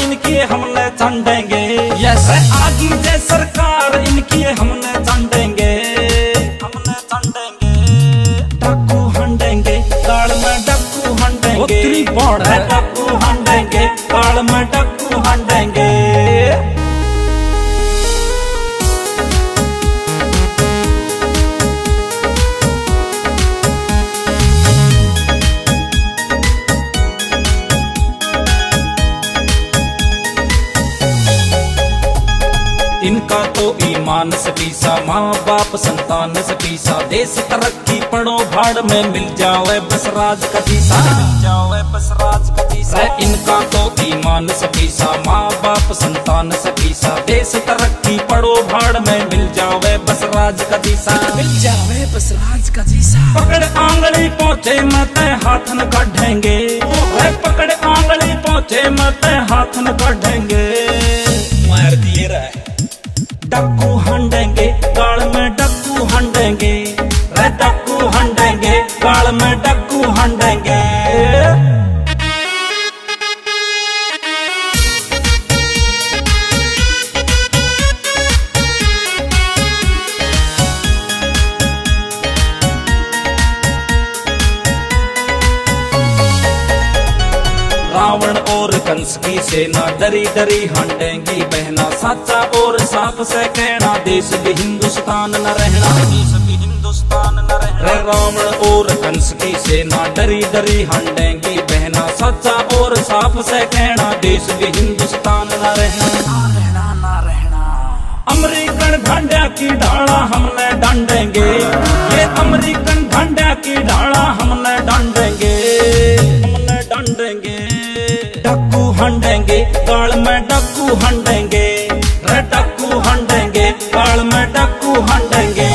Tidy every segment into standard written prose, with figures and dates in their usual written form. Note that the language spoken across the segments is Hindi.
इनकी हमने छांडेंगे। यस आगी जय सरकार इनकी हमने छांडेंगे, हमने छांडेंगे। डाकू हंडेंगे गाल में डाकू हंडेंगे, डाकू हंडेंगे गाल में डाकू हंडेंगे। इनका तो ईमान से पीसा, माँ बाप संतान से पीसा। देश तरक्की पड़ो भाड़ में मिल जावे बस राज का दिशा, मिल जावे बस राज का दिशा। इनका तो ईमान से पीसा, माँ बाप संतान से पीसा। देश तरक्की पड़ो भाड़ में मिल जावे बस राज का दिशा, मिल जावे बस राज का दिशा। पकड़ आंगली पहुँचे मत हाथ न काढ़ेंगे, पकड़ आंगली पहुँचे मत हाथ न काढ़ेंगे। मार दिए रहे डाकू हंडेंगे गाल में डाकू हंडेंगे, डाकू हंडेंगे गाल में डाकू हंडेंगे। रावण और कंस की सेना डरी डरी हंडेंगी बहना। सच्चा और साफ से कहना देश भी हिंदुस्तान न रहना, देश भी हिंदुस्तान न रहना। रावण और कंस की सेना डरी डरी हंडेंगी बहना। सच्चा और साफ से कहना देश भी हिंदुस्तान न रहना, न रहना। अमेरिकन झंडा की ढाला हमने डांडेंगे, ये अमेरिकन झंडा की ढाला हमने डांडेंगे, हमने डांडेंगे। डाकू हंडेंगे गाल में डाकू हंडेंगे, डाकू हंडेंगे गाल में डाकू हंडेंगे।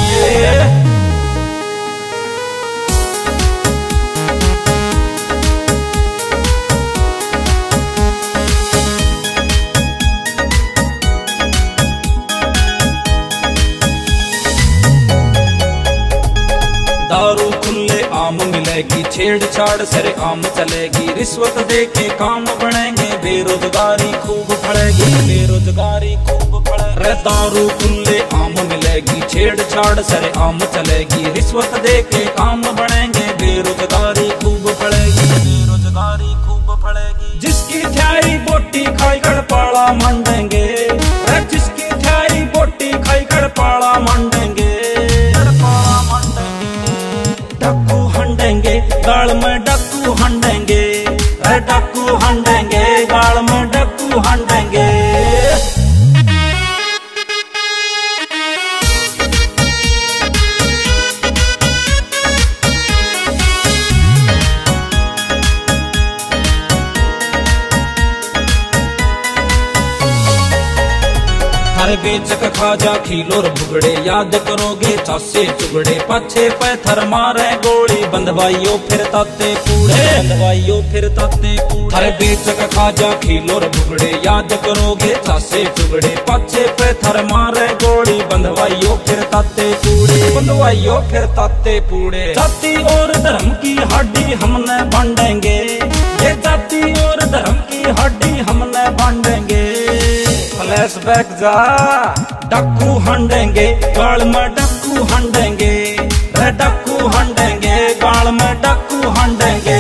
दारू खुले आम मिलेगी, छेड़छाड़ सरे आम चलेगी। रिश्वत दे के काम बढ़ेंगे, बेरोजगारी खूब बढ़ेगी, बेरोजगारी खूब बढ़ेगी। दारू खुले आम मिलेगी, छेड़छाड़ सरे आम चलेगी। रिश्वत दे के काम बढ़ेंगे, बेरोजगारी खूब बढ़ेगी, बेरोजगारी खूब बढ़ेगी। जिसकी ठाई बोटी खाई गड़पाड़ा मंडेंगे, जिसकी ठाई बोटी खाई गड़पाड़ा मंडेंगे, गड़पाड़ा मंडेंगे। डाकू हंडेंगे गाल में डाकू हंडेंगे, डाकू हंडेंगे गाल में डाकू हंडेंगे। हर बेचक खाजा खिलोर भुगड़े, याद करोगे चासे चुगड़े। पछे पैथर मारे गोली, बंधवाइयो फिर ताते पूड़े, बंधवाइयो फिर ताते पूड़े। हर बेचक खाजा खिलोर भुगड़े, याद करोगे चासे चुगड़े। पछे पैथर मारे गोली, बंधवाइयो फिर ताते पूड़े, बंधवाइयो फिर ताते पूड़े। जाति और धर्म की हड्डी हमने बांटेंगे, ये जाति और धर्म की हड्डी हमने बांटेंगे। फ्लैशबैक जा डाकू हंडेंगे गाल में डाकू हंडेंगे, डाकू हंडेंगे गाल में डाकू हंडेंगे।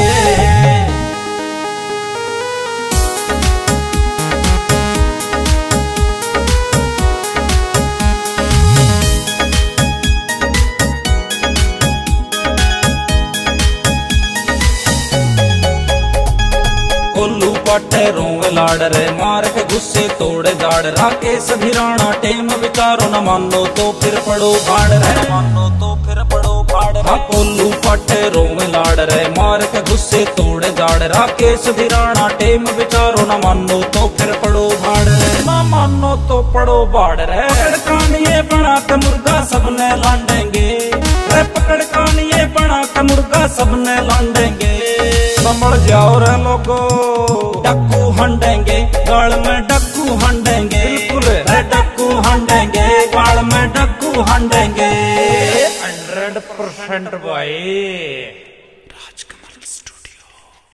कोल्लू पाटे रोंग लाड़ रे, मार के गुस्से तोड़े जाड़। राकेश भिराना टेम विचारो न मानो तो फिर पड़ो भाड़ रे, मानो तो फिर पड़ो भाड़। हाँ कोल्लू पाटे रोंग लाड़ रे, मार के गुस्से तोड़े जाड़। राकेश भिराना टेम विचारो न मानो तो फिर पड़ो भाड़ रे, ना मानो तो पड़ो भाड़ रे। पकड़ कानिए बना के मुर्गा सबने लांडेंगे, पकड़ कानिए बना के मुर्गा सबने लांडेंगे। समझ जाओ रे लोगो डाकू हंडेंगे गाल में डाकू हंडेंगे, डाकू हंडेंगे गाल में डाकू हंडेंगे। 100% भाई।